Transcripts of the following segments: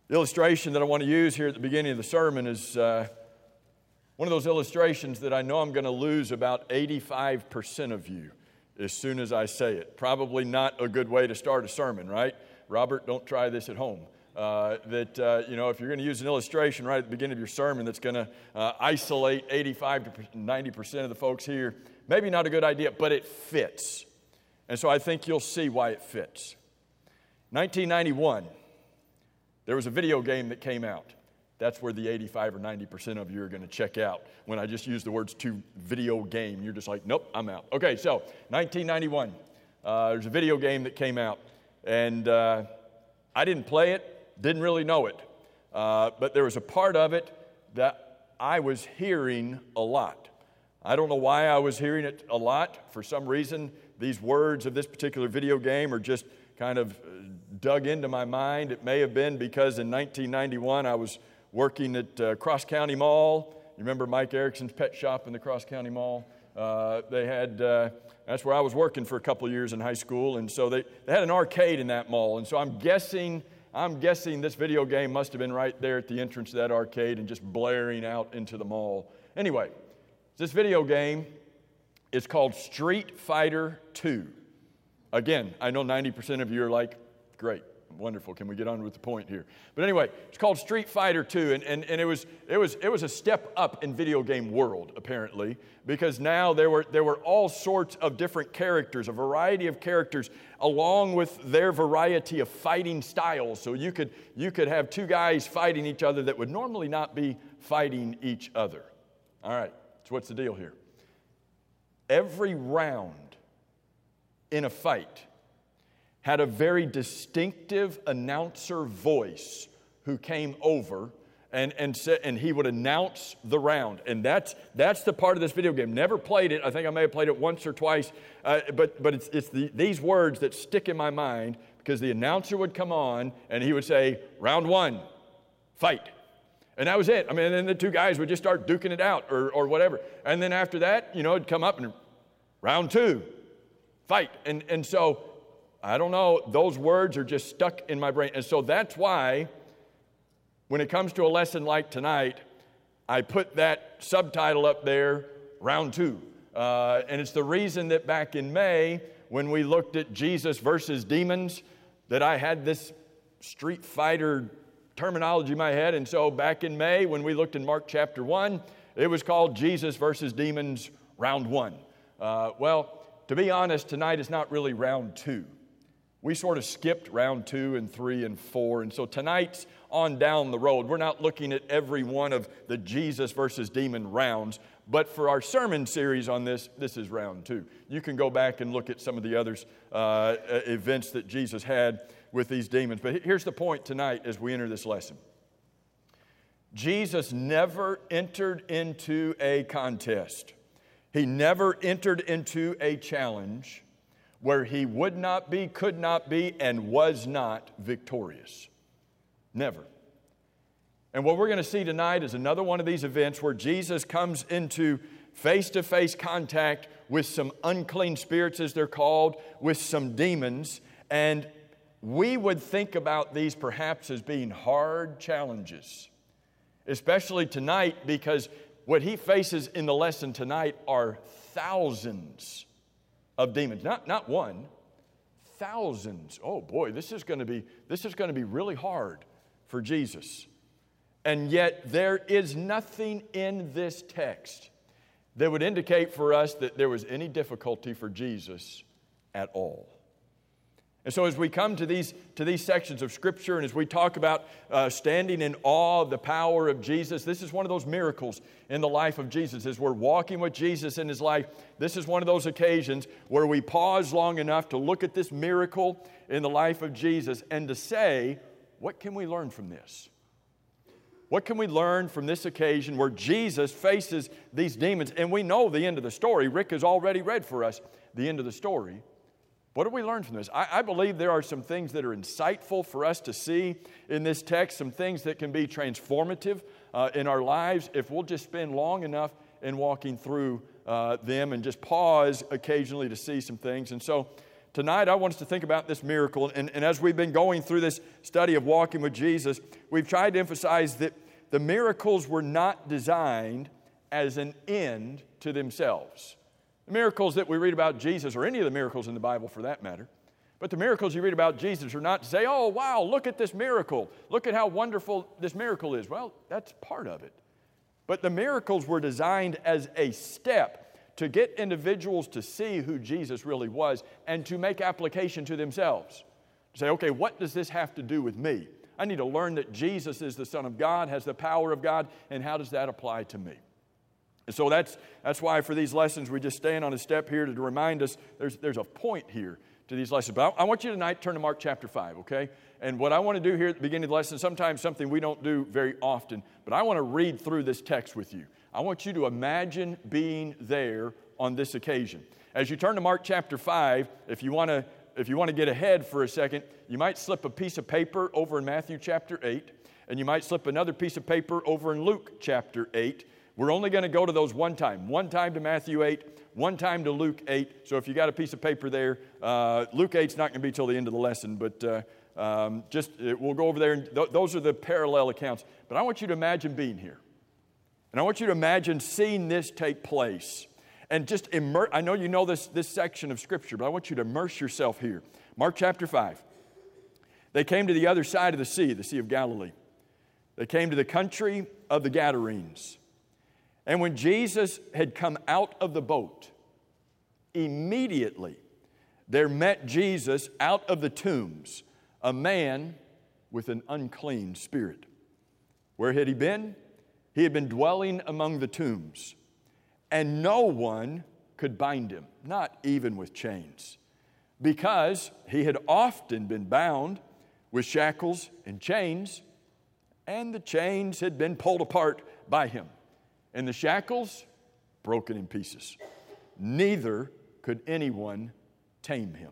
The illustration that I want to use here at the beginning of the sermon is one of those illustrations that I know I'm going to lose about 85% of you as soon as I say it. Probably not a good way to start a sermon, right? Robert, don't try this at home. If you're going to use an illustration right at the beginning of your sermon that's going to isolate 85 to 90% of the folks here, maybe not a good idea, but it fits. And so I think you'll see why it fits. 1991, there was a video game that came out. That's where the 85 or 90% of you are going to check out. When I just use the words to video game, you're just like, nope, I'm out. Okay, so 1991, there's a video game that came out. And I didn't play it, didn't really know it. But there was a part of it that I was hearing a lot. I don't know why I was hearing it a lot. For some reason, these words of this particular video game are just kind of dug into my mind. It may have been because in 1991 I was working at Cross County Mall. You remember Mike Erickson's pet shop in the Cross County Mall? That's where I was working for a couple of years in high school, and so they had an arcade in that mall. And so I'm guessing this video game must have been right there at the entrance to that arcade and just blaring out into the mall. Anyway, this video game is called Street Fighter II. Again, I know 90% of you are like, great, wonderful, can we get on with the point here? But anyway, it's called Street Fighter II, and it was a step up in video game world, apparently, because now there were all sorts of different characters, a variety of characters, along with their variety of fighting styles. So you could have two guys fighting each other that would normally not be fighting each other. All right, so what's the deal here? Every round in a fight had a very distinctive announcer voice who came over and he would announce the round. And that's the part of this video game. Never played it. I think I may have played it once or twice. But it's these words that stick in my mind because the announcer would come on and he would say, round one, fight. And that was it. I mean, and then the two guys would just start duking it out or whatever. And then after that, it'd come up and round two, fight. And so, I don't know, those words are just stuck in my brain. And so that's why, when it comes to a lesson like tonight, I put that subtitle up there, round two. And it's the reason that back in May, when we looked at Jesus versus demons, that I had this Street Fighter terminology in my head. And so back in May, when we looked in Mark chapter 1, it was called Jesus versus demons, round one. To be honest, tonight is not really round two. We sort of skipped round 2 and 3 and 4, and so tonight's on down the road. We're not looking at every one of the Jesus versus demon rounds, but for our sermon series on this is round 2. You can go back and look at some of the other events that Jesus had with these demons. But here's the point tonight as we enter this lesson. Jesus never entered into a contest. He never entered into a challenge where he would not be, could not be, and was not victorious. Never. And what we're going to see tonight is another one of these events where Jesus comes into face-to-face contact with some unclean spirits, as they're called, with some demons. And we would think about these perhaps as being hard challenges, especially tonight, because what he faces in the lesson tonight are thousands of demons, not one, thousands. Oh boy, this is going to be really hard for Jesus. And yet there is nothing in this text that would indicate for us that there was any difficulty for Jesus at all. And so as we come to these sections of Scripture and as we talk about standing in awe of the power of Jesus, this is one of those miracles in the life of Jesus. As we're walking with Jesus in His life, this is one of those occasions where we pause long enough to look at this miracle in the life of Jesus and to say, what can we learn from this? What can we learn from this occasion where Jesus faces these demons? And we know the end of the story. Rick has already read for us the end of the story. What do we learn from this? I believe there are some things that are insightful for us to see in this text, some things that can be transformative in our lives if we'll just spend long enough in walking through them and just pause occasionally to see some things. And so tonight I want us to think about this miracle. And as we've been going through this study of walking with Jesus, we've tried to emphasize that the miracles were not designed as an end to themselves. The miracles that we read about Jesus, or any of the miracles in the Bible for that matter, but the miracles you read about Jesus are not to say, oh, wow, look at this miracle. Look at how wonderful this miracle is. Well, that's part of it. But the miracles were designed as a step to get individuals to see who Jesus really was and to make application to themselves. To say, okay, what does this have to do with me? I need to learn that Jesus is the Son of God, has the power of God, and how does that apply to me? And so that's why for these lessons we just stand on a step here to remind us there's a point here to these lessons. But I want you tonight to turn to Mark chapter 5, okay? And what I want to do here at the beginning of the lesson, sometimes something we don't do very often, but I want to read through this text with you. I want you to imagine being there on this occasion. As you turn to Mark chapter 5, if you want to get ahead for a second, you might slip a piece of paper over in Matthew chapter 8, and you might slip another piece of paper over in Luke chapter 8. We're only going to go to those one time to Matthew 8, one time to Luke 8. So if you got a piece of paper there, Luke 8's not going to be till the end of the lesson, but we'll go over there, and those are the parallel accounts. But I want you to imagine being here. And I want you to imagine seeing this take place. And just I know you know this section of Scripture, but I want you to immerse yourself here. Mark chapter 5. They came to the other side of the Sea of Galilee. They came to the country of the Gadarenes. And when Jesus had come out of the boat, immediately there met Jesus out of the tombs a man with an unclean spirit. Where had he been? He had been dwelling among the tombs, and no one could bind him, not even with chains, because he had often been bound with shackles and chains, and the chains had been pulled apart by him, and the shackles broken in pieces. Neither could anyone tame him.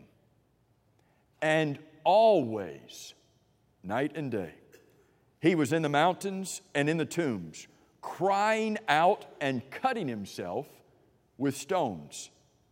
And always, night and day, he was in the mountains and in the tombs, crying out and cutting himself with stones.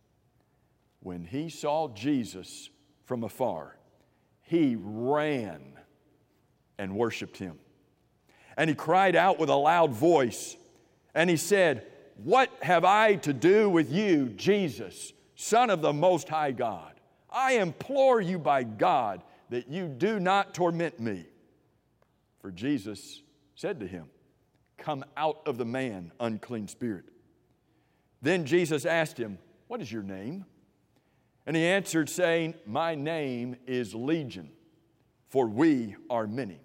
When he saw Jesus from afar, he ran and worshiped him. And he cried out with a loud voice, and he said, "What have I to do with you, Jesus, Son of the Most High God? I implore you by God that you do not torment me." For Jesus said to him, "Come out of the man, unclean spirit." Then Jesus asked him, "What is your name?" And he answered, saying, "My name is Legion, for we are many."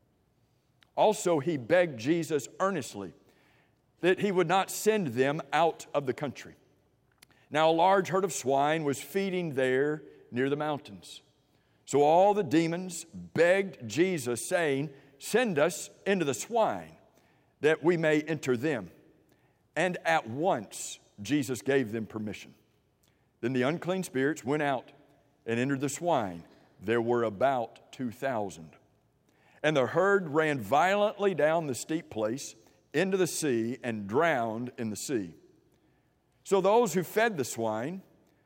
Also he begged Jesus earnestly that he would not send them out of the country. Now a large herd of swine was feeding there near the mountains. So all the demons begged Jesus, saying, "Send us into the swine, that we may enter them." And at once Jesus gave them permission. Then the unclean spirits went out and entered the swine. There were about 2,000. And the herd ran violently down the steep place into the sea and drowned in the sea. So those who fed the swine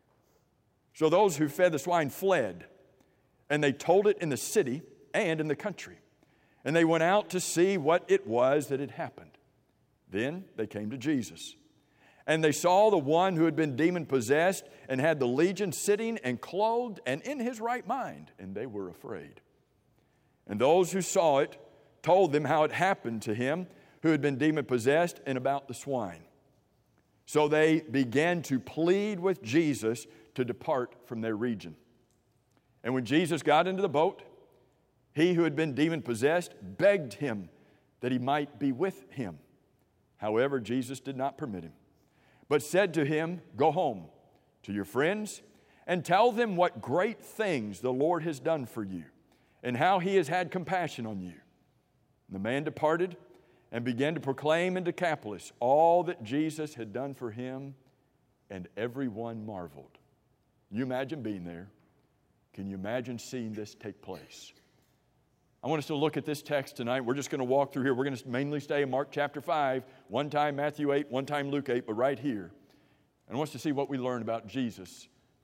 fled, and they told it in the city and in the country. And they went out to see what it was that had happened. Then they came to Jesus. And they saw the one who had been demon-possessed and had the legion sitting and clothed and in his right mind, and they were afraid. And those who saw it told them how it happened to him who had been demon-possessed and about the swine. So they began to plead with Jesus to depart from their region. And when Jesus got into the boat, he who had been demon-possessed begged him that he might be with him. However, Jesus did not permit him, but said to him, "Go home to your friends and tell them what great things the Lord has done for you and how he has had compassion on you." And the man departed and began to proclaim in Decapolis all that Jesus had done for him, and everyone marveled. Can you imagine being there? Can you imagine seeing this take place? I want us to look at this text tonight. We're just going to walk through here. We're going to mainly stay in Mark chapter 5, one time Matthew 8, one time Luke 8, but right here. And I want us to see what we learn about Jesus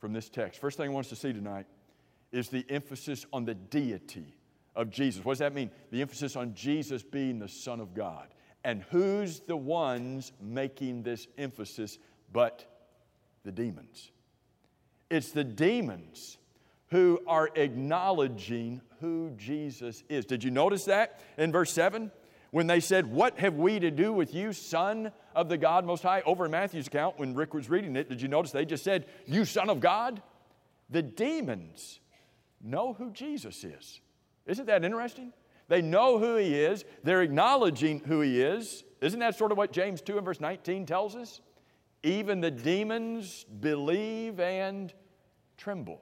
from this text. First thing I want us to see tonight is the emphasis on the deity of Jesus. What does that mean? The emphasis on Jesus being the Son of God. And who's the ones making this emphasis but the demons? It's the demons who are acknowledging who Jesus is. Did you notice that in verse 7? When they said, "What have we to do with you, Son of the God Most High?" Over in Matthew's account, when Rick was reading it, did you notice they just said, "You Son of God"? The demons know who Jesus is. Isn't that interesting? They know who He is. They're acknowledging who He is. Isn't that sort of what James 2 and verse 19 tells us? Even the demons believe and tremble.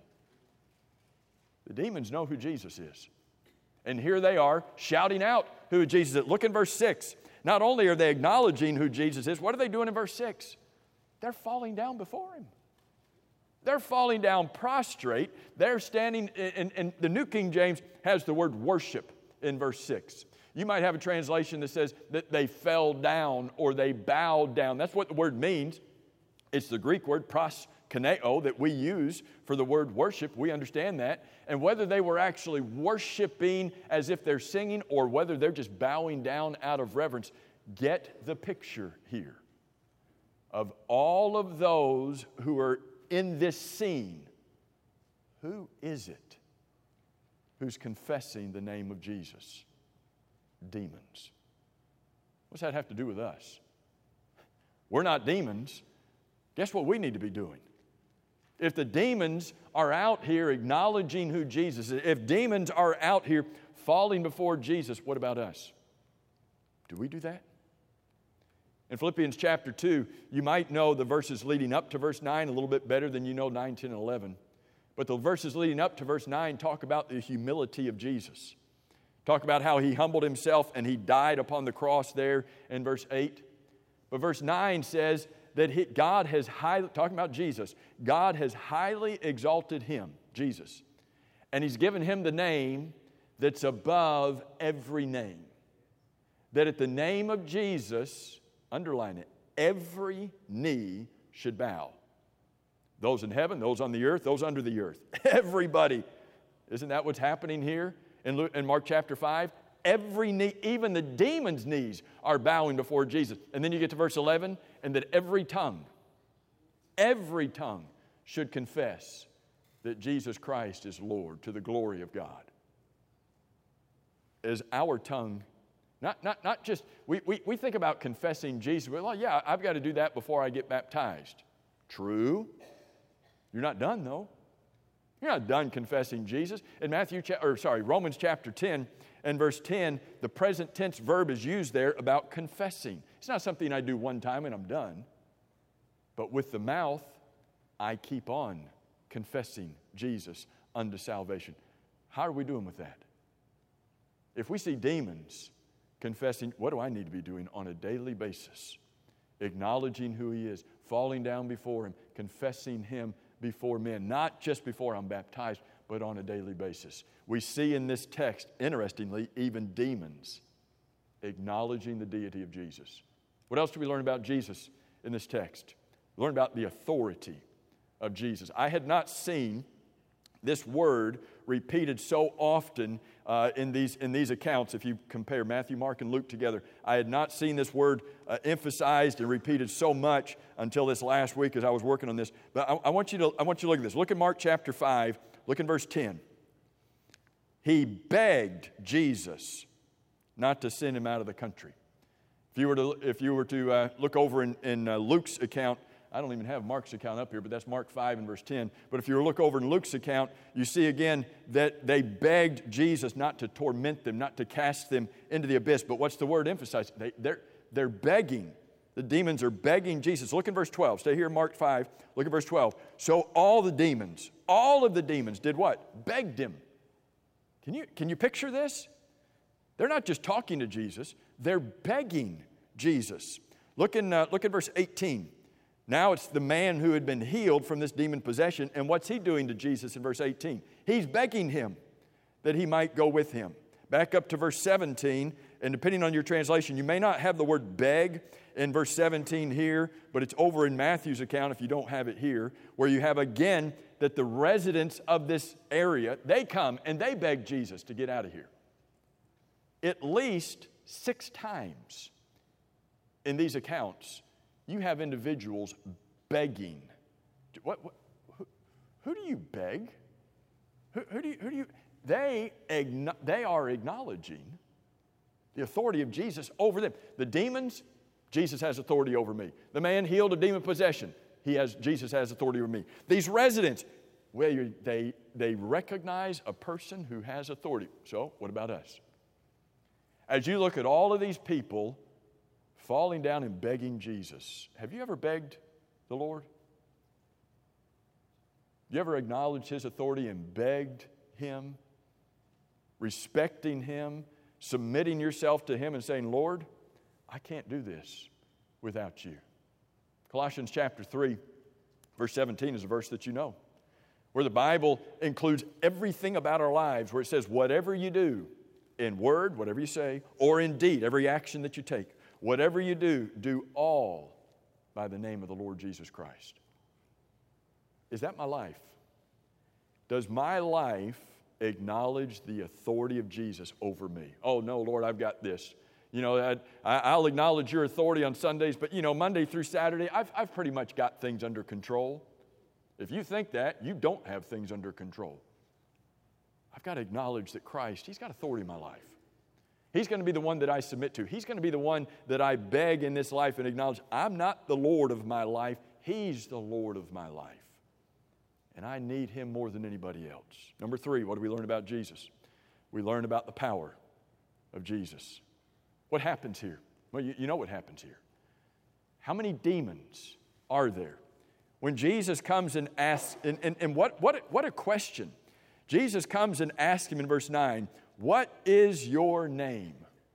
The demons know who Jesus is. And here they are shouting out who Jesus is. Look in verse 6. Not only are they acknowledging who Jesus is, what are they doing in verse 6? They're falling down before Him. They're falling down prostrate. They're standing, and the New King James has the word worship in verse 6. You might have a translation that says that they fell down or they bowed down. That's what the word means. It's the Greek word proskuneo that we use for the word worship. We understand that. And whether they were actually worshiping as if they're singing or whether they're just bowing down out of reverence, get the picture here of all of those who are in this scene. Who is it who's confessing the name of Jesus? Demons. What's that have to do with us? We're not demons. Guess what we need to be doing? If the demons are out here acknowledging who Jesus is, if demons are out here falling before Jesus, what about us? Do we do that? In Philippians chapter 2, you might know the verses leading up to verse 9 a little bit better than you know 9, 10, and 11. But the verses leading up to verse 9 talk about the humility of Jesus. Talk about how He humbled Himself and He died upon the cross there in verse 8. But verse 9 says that God has highly, talking about Jesus, God has highly exalted Him, Jesus. And He's given Him the name that's above every name. That at the name of Jesus, underline it, every knee should bow. Those in heaven, those on the earth, those under the earth. Everybody. Isn't that what's happening here in Mark chapter 5? Every knee, even the demons' knees are bowing before Jesus. And then you get to verse 11, and that every tongue should confess that Jesus Christ is Lord to the glory of God. Is our tongue, not just, we think about confessing Jesus. Well, yeah, I've got to do that before I get baptized. True. You're not done, though. You're not done confessing Jesus. In Romans chapter 10 and verse 10, the present tense verb is used there about confessing. It's not something I do one time and I'm done. But with the mouth, I keep on confessing Jesus unto salvation. How are we doing with that? If we see demons confessing, what do I need to be doing on a daily basis? Acknowledging who He is, falling down before Him, confessing Him before men, not just before I'm baptized, but on a daily basis. We see in this text, interestingly, even demons acknowledging the deity of Jesus. What else do we learn about Jesus in this text? We learn about the authority of Jesus. I had not seen this word repeated so often in these accounts. If you compare Matthew, Mark, and Luke together, I had not seen this word emphasized and repeated so much until this last week as I was working on this. But I want you to look at this. Look at Mark chapter 5. Look in verse 10. He begged Jesus not to send him out of the country. If you were to look over in Luke's account, I don't even have Mark's account up here, but that's Mark 5 and verse 10. But if you look over in Luke's account, you see again that they begged Jesus not to torment them, not to cast them into the abyss. But what's the word emphasized? They're begging. The demons are begging Jesus. Look in verse 12. Stay here in Mark 5. Look at verse 12. So all of the demons did what? Begged Him. Can you picture this? They're not just talking to Jesus. They're begging Jesus. Look at verse 18. Now it's the man who had been healed from this demon possession. And what's he doing to Jesus in verse 18? He's begging Him that He might go with him. Back up to verse 17, and depending on your translation, you may not have the word beg in verse 17 here, but it's over in Matthew's account if you don't have it here, where you have again that the residents of this area, they come and they beg Jesus to get out of here. At least 6 times in these accounts, you have individuals begging. Who do you beg? Who do you? They are acknowledging the authority of Jesus over them. The demons, Jesus has authority over me. The man healed of demon possession, Jesus has authority over me. These residents, well, they recognize a person who has authority. So, what about us? As you look at all of these people falling down and begging Jesus, have you ever begged the Lord? You ever acknowledged His authority and begged Him, respecting Him, submitting yourself to Him and saying, Lord, I can't do this without you? Colossians chapter 3, verse 17 is a verse that you know, where the Bible includes everything about our lives, where it says, whatever you do, in word, whatever you say, or in deed, every action that you take, whatever you do, do all by the name of the Lord Jesus Christ. Is that my life? Does my life acknowledge the authority of Jesus over me? Oh, no, Lord, I've got this. You know, I'll acknowledge your authority on Sundays, but, you know, Monday through Saturday, I've pretty much got things under control. If you think that, you don't have things under control. I've got to acknowledge that Christ, He's got authority in my life. He's going to be the one that I submit to. He's going to be the one that I beg in this life and acknowledge, I'm not the Lord of my life. He's the Lord of my life. And I need Him more than anybody else. Number 3, what do we learn about Jesus? We learn about the power of Jesus. What happens here? Well, you know what happens here. How many demons are there? When Jesus comes and asks, and what a question. Jesus comes and asks him in verse 9, what is your name?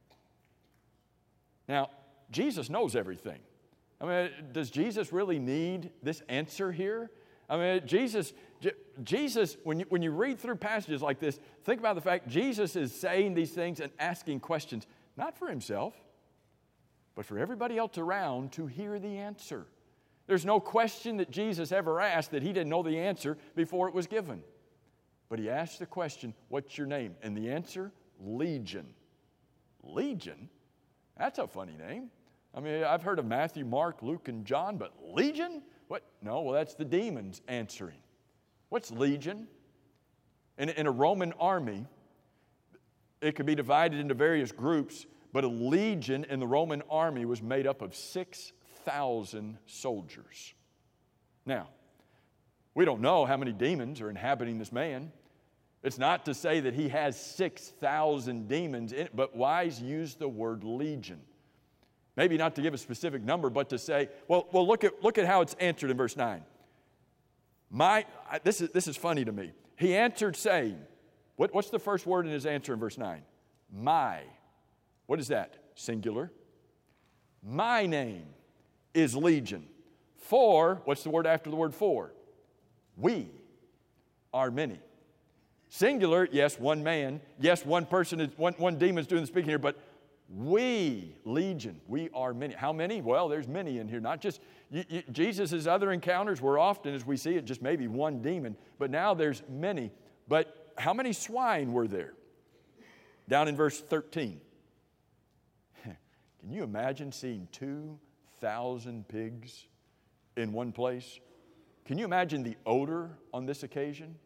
Now, Jesus knows everything. I mean, does Jesus really need this answer here? I mean, Jesus, when you read through passages like this, think about the fact Jesus is saying these things and asking questions, not for Himself, but for everybody else around to hear the answer. There's no question that Jesus ever asked that He didn't know the answer before it was given. But He asked the question, what's your name? And the answer, Legion. Legion? That's a funny name. I mean, I've heard of Matthew, Mark, Luke, and John, but Legion? What? No, well, that's the demons answering. What's legion? In a Roman army, it could be divided into various groups, but a legion in the Roman army was made up of 6,000 soldiers. Now, we don't know how many demons are inhabiting this man. It's not to say that he has 6,000 demons in it, but wise use the word legion. Maybe not to give a specific number, but to say, well, look at how it's answered in verse 9. This is funny to me. He answered saying, what's the first word in his answer in verse 9? My. What is that? Singular. My name is Legion. For, what's the word after the word for? We are many. Singular, yes, one man. Yes, one person, one demon is doing the speaking here, but we, Legion, we are many. How many? Well, there's many in here. Not just, Jesus' other encounters were often, as we see it, just maybe one demon. But now there's many. But how many swine were there? Down in verse 13. Can you imagine seeing 2,000 pigs in one place? Can you imagine the odor on this occasion?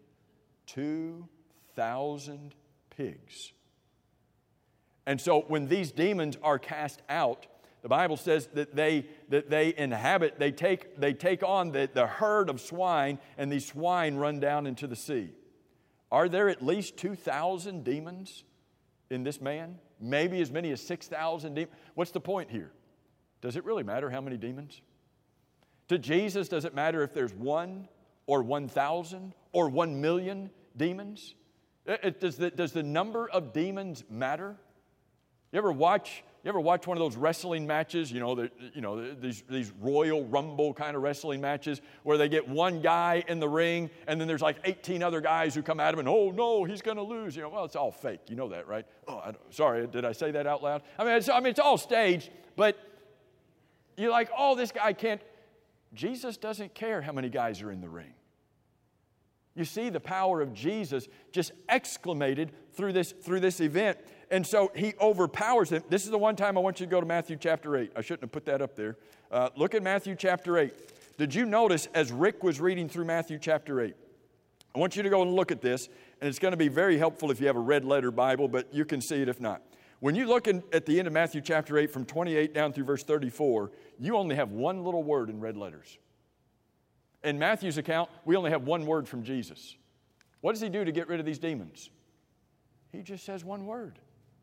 2,000 pigs. And so when these demons are cast out, the Bible says that they inhabit, they take on the herd of swine, and these swine run down into the sea. Are there at least 2,000 demons in this man? Maybe as many as 6,000 demons. What's the point here? Does it really matter how many demons? To Jesus, does it matter if there's 1 or 1,000 or 1 million demons? Does the number of demons matter? You ever watch one of those wrestling matches? These Royal Rumble kind of wrestling matches where they get one guy in the ring and then there's like 18 other guys who come at him and, oh no, he's going to lose. Well, it's all fake. You know that, right? Oh, sorry, did I say that out loud? I mean, it's all staged, but you're like, oh, this guy can't. Jesus doesn't care how many guys are in the ring. You see the power of Jesus just exclamated through this event. And so he overpowers them. This is the one time I want you to go to Matthew chapter 8. I shouldn't have put that up there. Look at Matthew chapter 8. Did you notice as Rick was reading through Matthew chapter 8? I want you to go and look at this, and it's going to be very helpful if you have a red letter Bible, but you can see it if not. When you look at the end of Matthew chapter 8 from 28 down through verse 34, you only have one little word in red letters. In Matthew's account, we only have one word from Jesus. What does he do to get rid of these demons? He just says one word.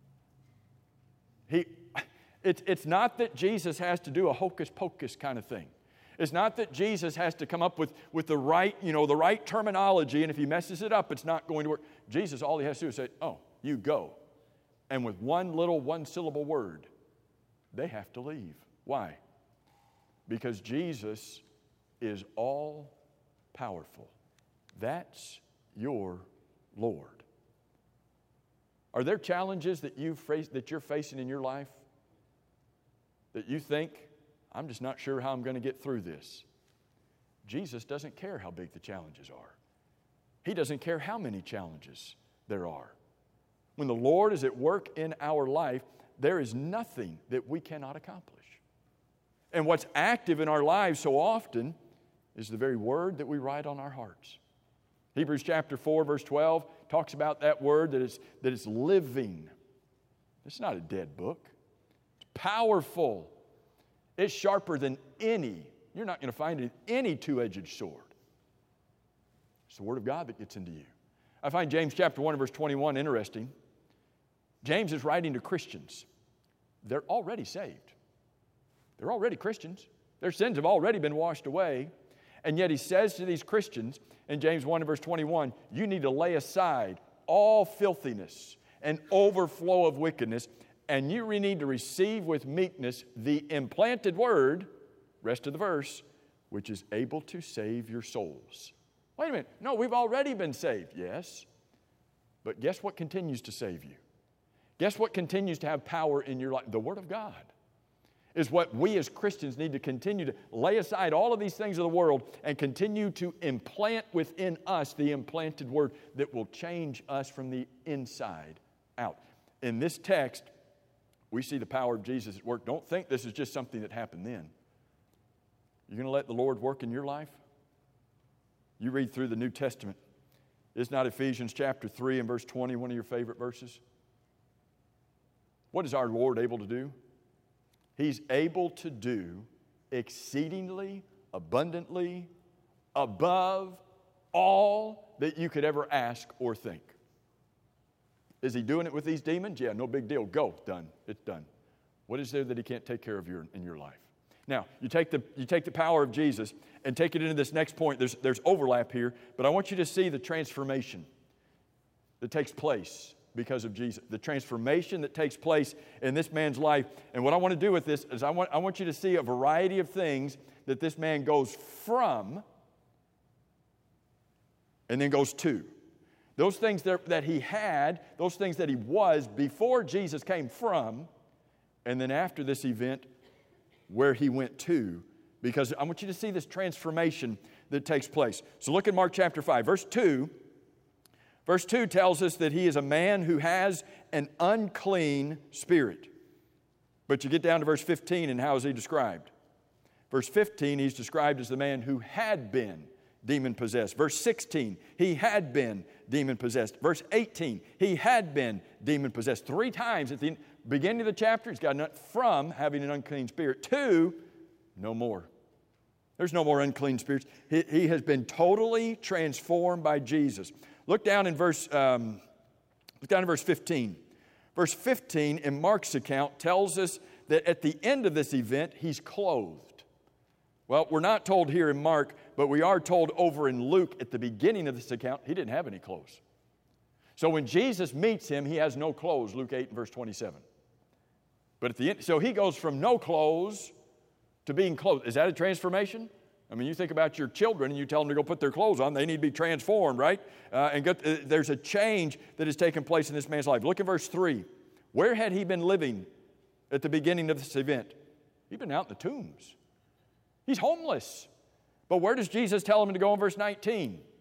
It's not that Jesus has to do a hocus pocus kind of thing. It's not that Jesus has to come up with the right terminology, and if he messes it up, it's not going to work. Jesus, all he has to do is say, oh, you go. And with one-syllable word, they have to leave. Why? Because Jesus is all powerful. That's your Lord. Are there challenges that you're facing in your life that you think, I'm just not sure how I'm going to get through this? Jesus doesn't care how big the challenges are. He doesn't care how many challenges there are. When the Lord is at work in our life, there is nothing that we cannot accomplish. And what's active in our lives so often is the very word that we write on our hearts. Hebrews chapter 4, verse 12 talks about that word that is living. It's not a dead book. It's powerful. It's sharper than you're not going to find it in any two-edged sword. It's the word of God that gets into you. I find James chapter 1 and verse 21 interesting. James is writing to Christians. They're already saved. They're already Christians. Their sins have already been washed away. And yet he says to these Christians in James 1 and verse 21, you need to lay aside all filthiness and overflow of wickedness, and you need to receive with meekness the implanted word, rest of the verse, which is able to save your souls. Wait a minute. No, we've already been saved. Yes. But guess what continues to save you? Guess what continues to have power in your life? The Word of God is what we as Christians need to continue to lay aside all of these things of the world and continue to implant within us the implanted Word that will change us from the inside out. In this text, we see the power of Jesus at work. Don't think this is just something that happened then. You're going to let the Lord work in your life? You read through the New Testament. Is not Ephesians chapter 3 and verse 20 one of your favorite verses? What is our Lord able to do? He's able to do exceedingly, abundantly, above all that you could ever ask or think. Is he doing it with these demons? Yeah, no big deal. Go. Done. It's done. What is there that he can't take care of in your life? Now, you take the power of Jesus and take it into this next point. There's overlap here, but I want you to see the transformation that takes place because of Jesus. The transformation that takes place in this man's life. And what I want to do with this is I want you to see a variety of things that this man goes from and then goes to. Those things that he had, those things that he was before Jesus came from, and then after this event, where he went to, because I want you to see this transformation that takes place. So look at Mark chapter 5, verse 2. Verse 2 tells us that he is a man who has an unclean spirit. But you get down to verse 15, and how is he described? Verse 15, he's described as the man who had been demon-possessed. Verse 16, he had been demon-possessed. Verse 18, he had been demon-possessed. 3 times at the beginning of the chapter, he's gotten from having an unclean spirit to no more. There's no more unclean spirits. He has been totally transformed by Jesus. Look down in verse 15. Verse 15 in Mark's account tells us that at the end of this event, he's clothed. Well, we're not told here in Mark, but we are told over in Luke at the beginning of this account, he didn't have any clothes. So when Jesus meets him, he has no clothes, Luke 8 and verse 27. But at the end, so he goes from no clothes to being clothed. Is that a transformation? I mean, you think about your children and you tell them to go put their clothes on. They need to be transformed, right? There's a change that has taken place in this man's life. Look at verse 3. Where had he been living at the beginning of this event? He'd been out in the tombs. He's homeless. But where does Jesus tell him to go in verse 19?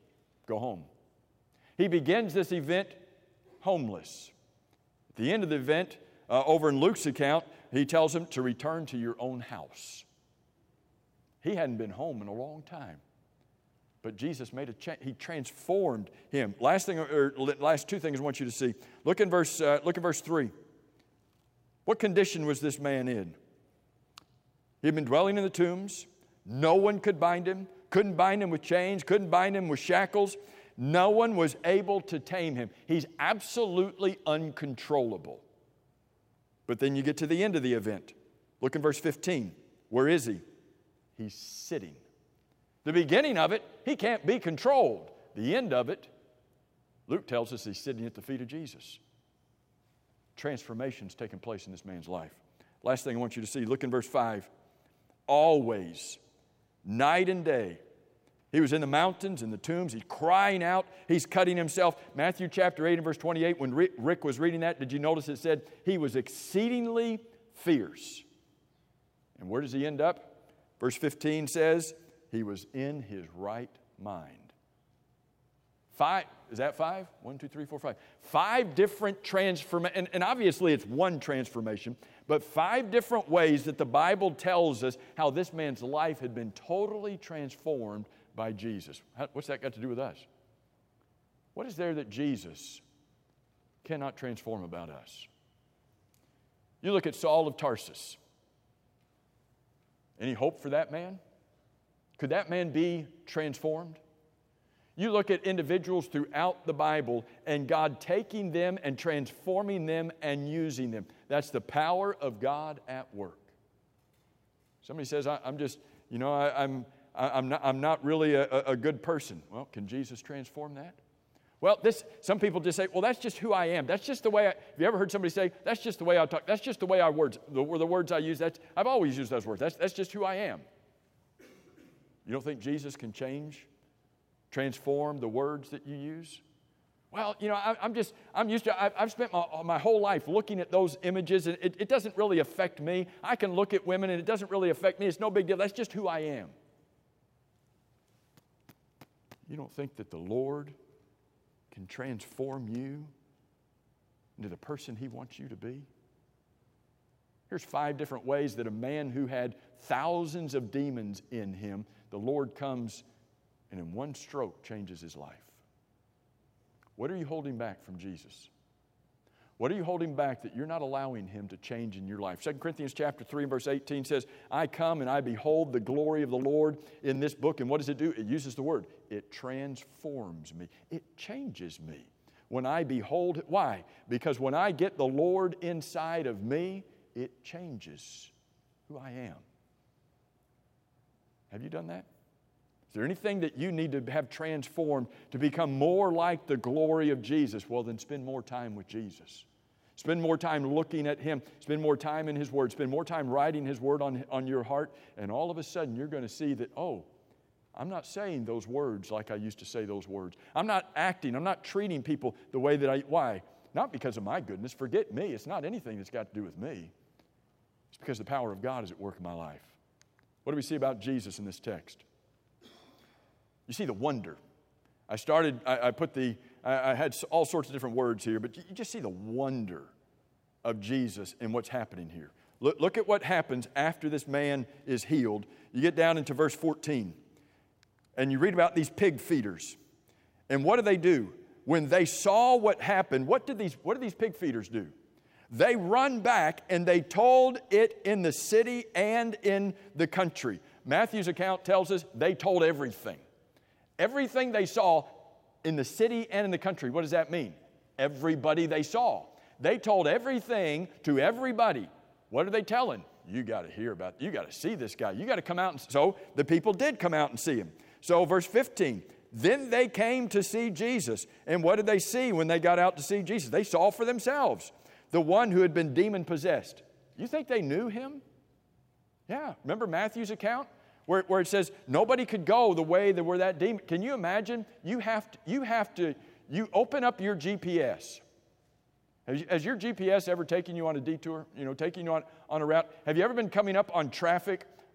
Go home. He begins this event homeless. At the end of the event, over in Luke's account, he tells him to return to your own house. He hadn't been home in a long time. But Jesus made a change. He transformed him. Last two things I want you to see. Look in verse 3. What condition was this man in? He had been dwelling in the tombs. No one could bind him. Couldn't bind him with chains. Couldn't bind him with shackles. No one was able to tame him. He's absolutely uncontrollable. But then you get to the end of the event. Look in verse 15. Where is he? He's sitting. The beginning of it, he can't be controlled. The end of it, Luke tells us he's sitting at the feet of Jesus. Transformation's taking place in this man's life. Last thing I want you to see, look in verse 5. Always, night and day, he was in the mountains, in the tombs. He's crying out. He's cutting himself. Matthew chapter 8 and verse 28, when Rick was reading that, did you notice it said he was exceedingly fierce? And where does he end up? Verse 15 says he was in his right mind. 5, is that 5? 1, 2, 3, 4, 5. 5 different transformations, and obviously it's one transformation, but 5 different ways that the Bible tells us how this man's life had been totally transformed by Jesus. What's that got to do with us? What is there that Jesus cannot transform about us? You look at Saul of Tarsus. Any hope for that man? Could that man be transformed? You look at individuals throughout the Bible and God taking them and transforming them and using them. That's the power of God at work. Somebody says, I'm just, I'm not really a good person. Well, can Jesus transform that? Well, some people just say, well, that's just who I am. That's just the way have you ever heard somebody say, that's just the way I talk. That's just the way I words. The words I use, I've always used those words. That's just who I am. You don't think Jesus can transform the words that you use? Well, I'm used to, I've spent my whole life looking at those images, and it doesn't really affect me. I can look at women, and it doesn't really affect me. It's no big deal. That's just who I am. You don't think that the Lord can transform you into the person He wants you to be? Here's 5 different ways that a man who had thousands of demons in him, the Lord comes and in one stroke changes his life. What are you holding back from Jesus? What are you holding back that you're not allowing Him to change in your life? 2 Corinthians chapter 3 and verse 18 says, I come and I behold the glory of the Lord in this book. And what does it do? It uses the word. It transforms me. It changes me. When I behold it. Why? Because when I get the Lord inside of me, it changes who I am. Have you done that? Is there anything that you need to have transformed to become more like the glory of Jesus? Well, then spend more time with Jesus. Spend more time looking at Him. Spend more time in His Word. Spend more time writing His Word on your heart. And all of a sudden, you're going to see that, I'm not saying those words like I used to say those words. I'm not treating people the way that why? Not because of my goodness. Forget me. It's not anything that's got to do with me. It's because the power of God is at work in my life. What do we see about Jesus in this text? You see the wonder. I had all sorts of different words here, but you just see the wonder of Jesus and what's happening here. Look at what happens after this man is healed. You get down into verse 14, and you read about these pig feeders. And what do? When they saw what happened, what did these pig feeders do? They run back and they told it in the city and in the country. Matthew's account tells us they told everything. Everything they saw in the city and in the country. What does that mean? Everybody they saw. They told everything to everybody. What are they telling? You got to hear about, you got to see this guy. You got to come out. So the people did come out and see him. So verse 15, then they came to see Jesus. And what did they see when they got out to see Jesus? They saw for themselves the one who had been demon-possessed. You think they knew him? Yeah. Remember Matthew's account? Where it says nobody could go the way that were that demon. Can you imagine? You open up your GPS. Has your GPS ever taken you on a detour? Taking you on a route? Have you ever been coming up on traffic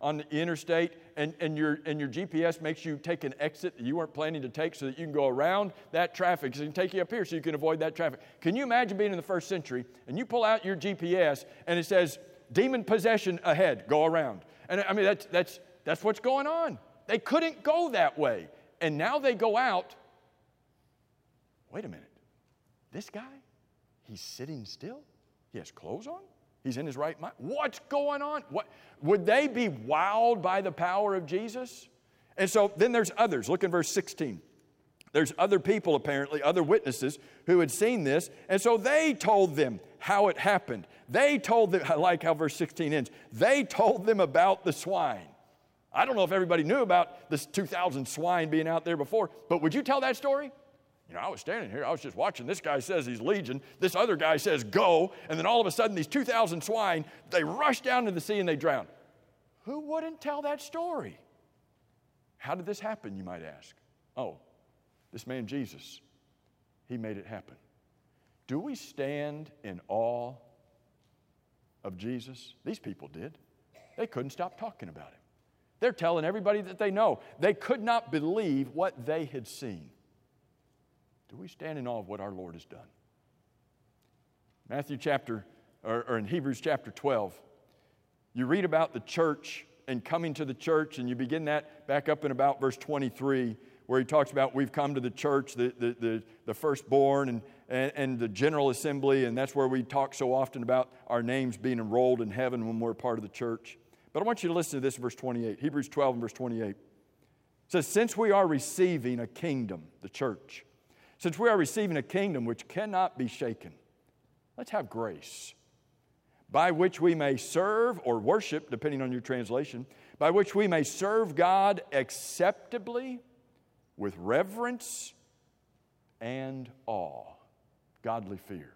on the interstate and your GPS makes you take an exit that you weren't planning to take so that you can go around that traffic, so it can take you up here so you can avoid that traffic. Can you imagine being in the first century and you pull out your GPS and it says, demon possession ahead, go around. And I mean, that's what's going on. They couldn't go that way. And now they go out. Wait a minute. This guy, he's sitting still? He has clothes on? He's in his right mind? What's going on? What would they be wowed by the power of Jesus? And so then there's others. Look in verse 16. There's other people, apparently, other witnesses who had seen this. And so they told them how it happened. They told them, I like how verse 16 ends, they told them about the swine. I don't know if everybody knew about this 2,000 swine being out there before, but would you tell that story? You know, I was standing here, I was just watching. This guy says he's legion. This other guy says go. And then all of a sudden, these 2,000 swine, they rush down to the sea and they drown. Who wouldn't tell that story? How did this happen, you might ask? Oh, this man Jesus, he made it happen. Do we stand in awe of Jesus? These people did. They couldn't stop talking about him. They're telling everybody that they know. They could not believe what they had seen. Do we stand in awe of what our Lord has done? In Hebrews chapter 12, you read about the church and coming to the church, and you begin that back up in about verse 23, where he talks about we've come to the church, the firstborn and the general assembly, and that's where we talk so often about our names being enrolled in heaven when we're part of the church. But I want you to listen to this in verse 28, Hebrews 12 and verse 28. It says, since we are receiving a kingdom, the church, since we are receiving a kingdom which cannot be shaken, let's have grace, by which we may serve or worship, depending on your translation, by which we may serve God acceptably with reverence and awe, godly fear.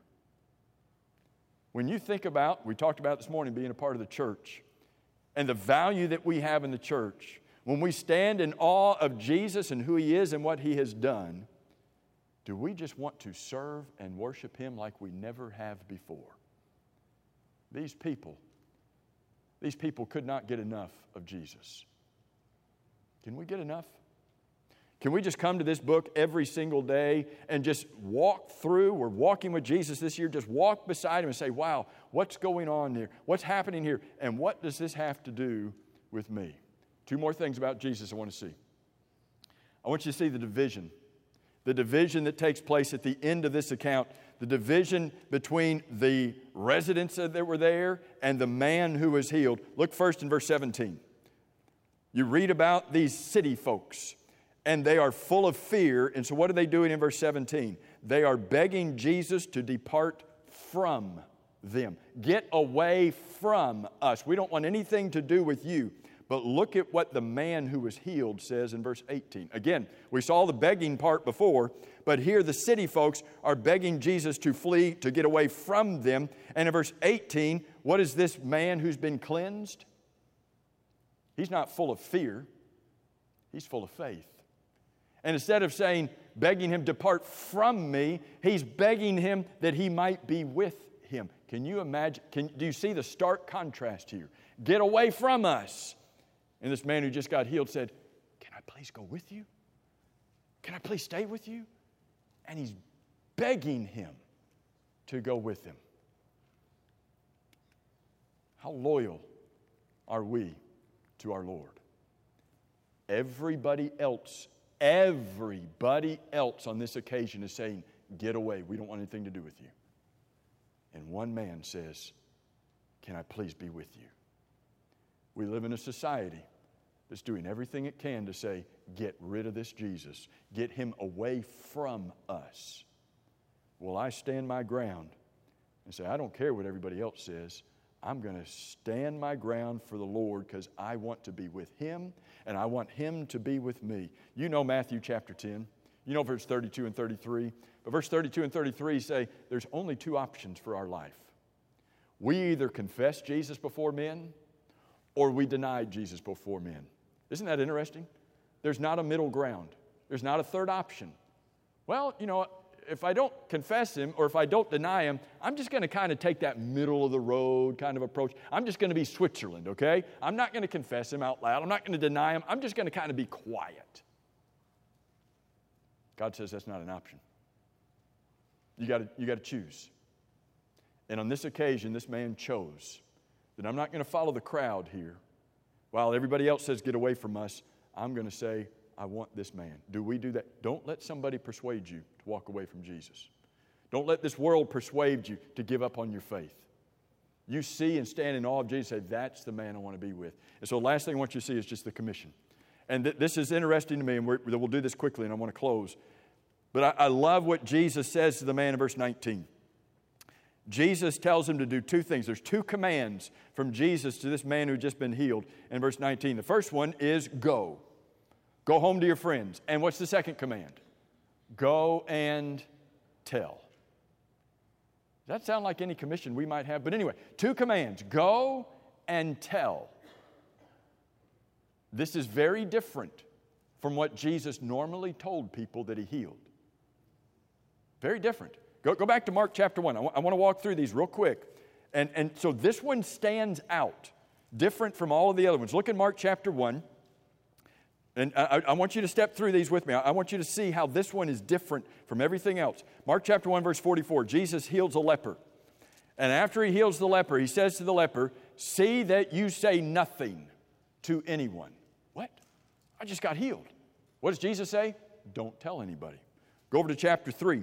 When you think about, we talked about this morning being a part of the church, and the value that we have in the church, when we stand in awe of Jesus and who he is and what he has done, do we just want to serve and worship him like we never have before? These people could not get enough of Jesus. Can we get enough? Can we just come to this book every single day and just walk through? We're walking with Jesus this year. Just walk beside him and say, wow, what's going on here? What's happening here? And what does this have to do with me? Two more things about Jesus I want to see. I want you to see the division that takes place at the end of this account, the division between the residents that were there and the man who was healed. Look first in verse 17. You read about these city folks, and they are full of fear. And so what are they doing in verse 17? They are begging Jesus to depart from them. Get away from us. We don't want anything to do with you. But look at what the man who was healed says in verse 18. Again, we saw the begging part before, but here the city folks are begging Jesus to flee, to get away from them. And in verse 18, what is this man who's been cleansed? He's not full of fear. He's full of faith. And instead of saying, begging him, depart from me, he's begging him that he might be with him. Can you imagine? Do you see the stark contrast here? Get away from us. And this man who just got healed said, can I please go with you? Can I please stay with you? And he's begging him to go with him. How loyal are we to our Lord? Everybody else on this occasion is saying, get away. We don't want anything to do with you. And one man says, can I please be with you? We live in a society that's doing everything it can to say, get rid of this Jesus. Get him away from us. Will I stand my ground and say, I don't care what everybody else says. I'm going to stand my ground for the Lord because I want to be with him and I want him to be with me. You know Matthew chapter 10. You know verse 32 and 33. But verse 32 and 33 say there's only two options for our life. We either confess Jesus before men or we deny Jesus before men. Isn't that interesting? There's not a middle ground. There's not a third option. Well, you know, if I don't confess him or if I don't deny him, I'm just going to kind of take that middle of the road kind of approach. I'm just going to be Switzerland, okay? I'm not going to confess him out loud. I'm not going to deny him. I'm just going to kind of be quiet. God says that's not an option. You got to choose. And on this occasion, this man chose that I'm not going to follow the crowd here. While everybody else says, get away from us, I'm going to say, I want this man. Do we do that? Don't let somebody persuade you to walk away from Jesus. Don't let this world persuade you to give up on your faith. You see and stand in awe of Jesus and say, that's the man I want to be with. And so the last thing I want you to see is just the commission. And this is interesting to me, and we'll do this quickly, and I want to close. But I love what Jesus says to the man in verse 19. Jesus tells him to do two things. There's two commands from Jesus to this man who'd just been healed in verse 19. The first one is go. Go home to your friends. And what's the second command? Go and tell. Does that sound like any commission we might have? But anyway, two commands. Go and tell. This is very different from what Jesus normally told people that he healed. Very different. Go back to Mark chapter 1. I want to walk through these real quick. And so this one stands out, different from all of the other ones. Look at Mark chapter 1. And I want you to step through these with me. I want you to see how this one is different from everything else. Mark chapter 1, verse 44. Jesus heals a leper. And after he heals the leper, he says to the leper, see that you say nothing to anyone. What? I just got healed. What does Jesus say? Don't tell anybody. Go over to chapter 3.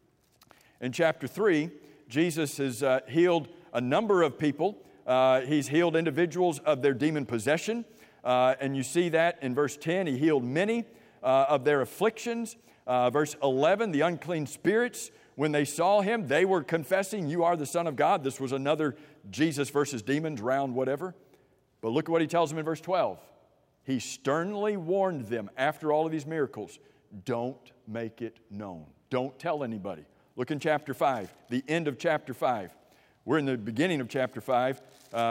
In chapter 3, Jesus has healed a number of people. He's healed individuals of their demon possession. And you see that in verse 10. He healed many of their afflictions. Verse 11, the unclean spirits, when they saw him, they were confessing, you are the Son of God. This was another Jesus versus demons round whatever. But look at what he tells them in verse 12. He sternly warned them after all of these miracles, don't make it known. Don't tell anybody. Look in chapter 5, the end of chapter 5. We're in the beginning of chapter 5.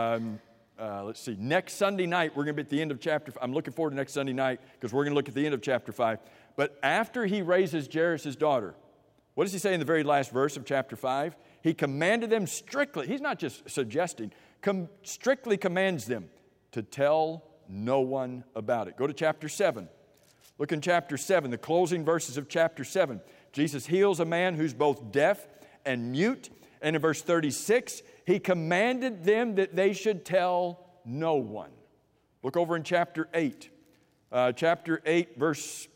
Let's see. Next Sunday night, we're going to be at the end of chapter 5. I'm looking forward to next Sunday night because we're going to look at the end of chapter 5. But after he raises Jairus' daughter, what does he say in the very last verse of chapter 5? He commanded them strictly. He's not just suggesting. Strictly commands them to tell no one about it. Go to chapter 7. Look in chapter 7, the closing verses of chapter 7. Jesus heals a man who's both deaf and mute. And in verse 36, he commanded them that they should tell no one. Look over in chapter 8. Chapter 8, verse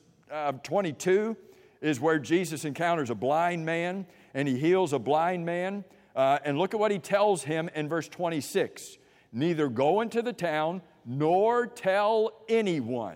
22 is where Jesus encounters a blind man and he heals a blind man. And look at what he tells him in verse 26. Neither go into the town nor tell anyone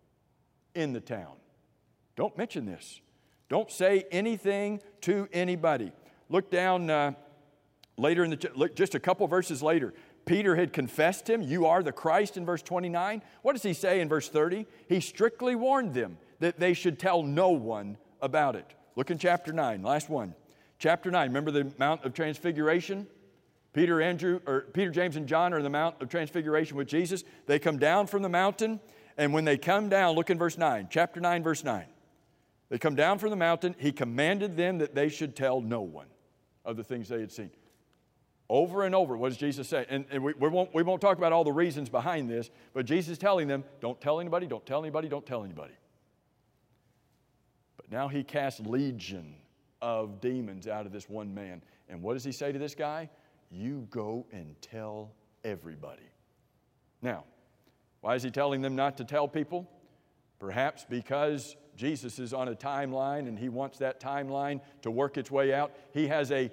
in the town. Don't mention this. Don't say anything to anybody. Look down later look just a couple verses later. Peter had confessed him. You are the Christ in verse 29. What does he say in verse 30? He strictly warned them that they should tell no one about it. Look in chapter 9, last one. Chapter 9, remember the Mount of Transfiguration? Peter, James, and John are in the Mount of Transfiguration with Jesus. They come down from the mountain, and when they come down, look in verse 9, chapter 9, verse 9. They come down from the mountain. He commanded them that they should tell no one of the things they had seen. Over and over, what does Jesus say? And we won't talk about all the reasons behind this, but Jesus is telling them, don't tell anybody, don't tell anybody, don't tell anybody. But now he casts legion of demons out of this one man. And what does he say to this guy? You go and tell everybody. Now, why is he telling them not to tell people? Perhaps because Jesus is on a timeline and he wants that timeline to work its way out. He has a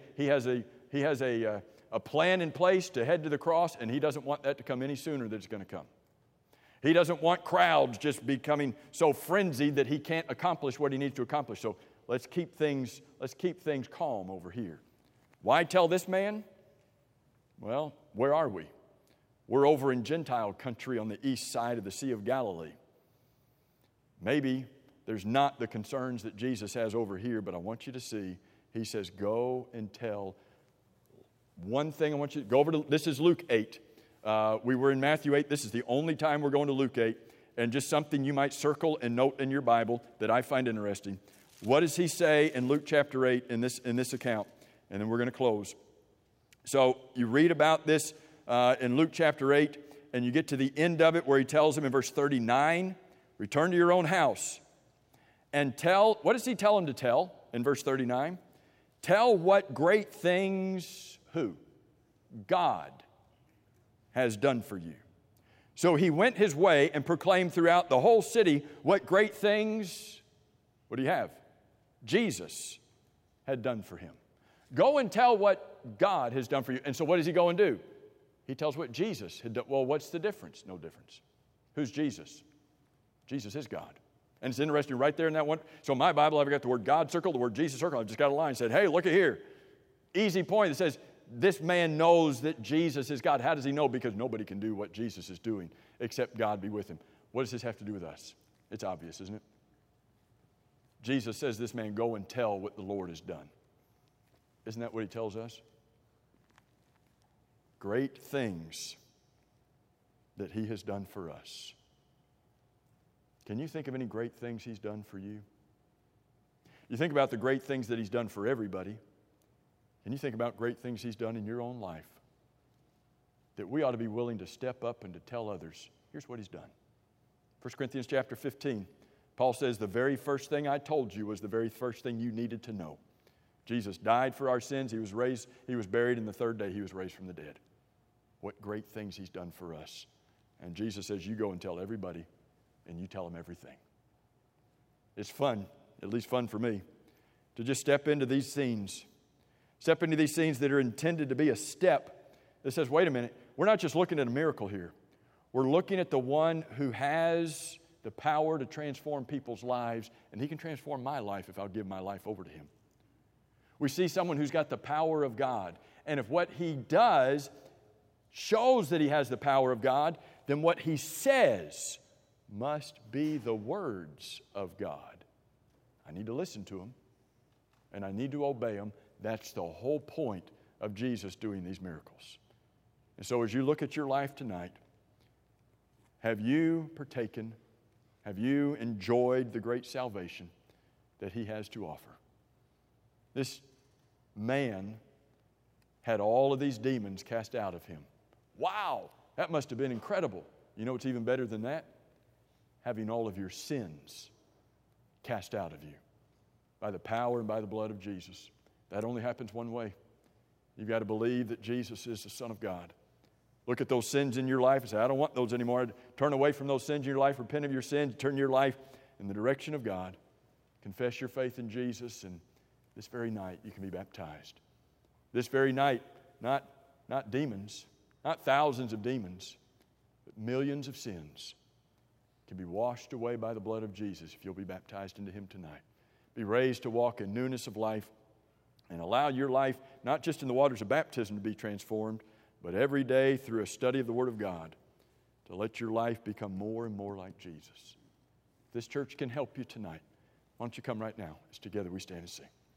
plan in place to head to the cross, and he doesn't want that to come any sooner than it's going to come. He doesn't want crowds just becoming so frenzied that he can't accomplish what he needs to accomplish. So let's keep things calm over here. Why tell this man? Well, where are we? We're over in Gentile country on the east side of the Sea of Galilee. Maybe there's not the concerns that Jesus has over here, but I want you to see, he says, go and tell. One thing I want you to go over to, this is Luke 8. We were in Matthew 8. This is the only time we're going to Luke 8. And just something you might circle and note in your Bible that I find interesting. What does he say in Luke chapter 8 in this account? And then we're going to close. So you read about this in Luke chapter 8, and you get to the end of it where he tells him in verse 39, return to your own house and tell, what does he tell him to tell in verse 39? Tell what great things, who? God has done for you. So he went his way and proclaimed throughout the whole city what great things, what do you have? Jesus had done for him. Go and tell what God has done for you. And so what does he go and do? He tells what Jesus had done. Well, what's the difference? No difference. Who's Jesus? Jesus is God. And it's interesting right there in that one. So in my Bible, I've got the word God circled, the word Jesus circled. I've just got a line that said, hey, look at here. Easy point that says, this man knows that Jesus is God. How does he know? Because nobody can do what Jesus is doing except God be with him. What does this have to do with us? It's obvious, isn't it? Jesus says this man, go and tell what the Lord has done. Isn't that what he tells us? Great things that he has done for us. Can you think of any great things he's done for you? You think about the great things that he's done for everybody. And you think about great things he's done in your own life. That we ought to be willing to step up and to tell others, here's what he's done. 1 Corinthians chapter 15, Paul says, the very first thing I told you was the very first thing you needed to know. Jesus died for our sins. He was buried, and the third day he was raised from the dead. What great things he's done for us. And Jesus says, you go and tell everybody, and you tell them everything. It's fun, at least fun for me, to just step into these scenes. Step into these scenes that are intended to be a step that says, wait a minute, we're not just looking at a miracle here. We're looking at the one who has the power to transform people's lives, and he can transform my life if I'll give my life over to him. We see someone who's got the power of God, and if what he does shows that he has the power of God, then what he says must be the words of God. I need to listen to him, and I need to obey him. That's the whole point of Jesus doing these miracles. And so as you look at your life tonight, have you partaken, have you enjoyed the great salvation that he has to offer? This man had all of these demons cast out of him. Wow, that must have been incredible. You know what's even better than that? Having all of your sins cast out of you by the power and by the blood of Jesus. That only happens one way. You've got to believe that Jesus is the Son of God. Look at those sins in your life and say, I don't want those anymore. Turn away from those sins in your life. Repent of your sins. Turn your life in the direction of God. Confess your faith in Jesus, and this very night you can be baptized. This very night, not demons, not thousands of demons, but millions of sins can be washed away by the blood of Jesus if you'll be baptized into him tonight. Be raised to walk in newness of life and allow your life, not just in the waters of baptism to be transformed, but every day through a study of the Word of God to let your life become more and more like Jesus. This church can help you tonight. Why don't you come right now as together we stand and sing.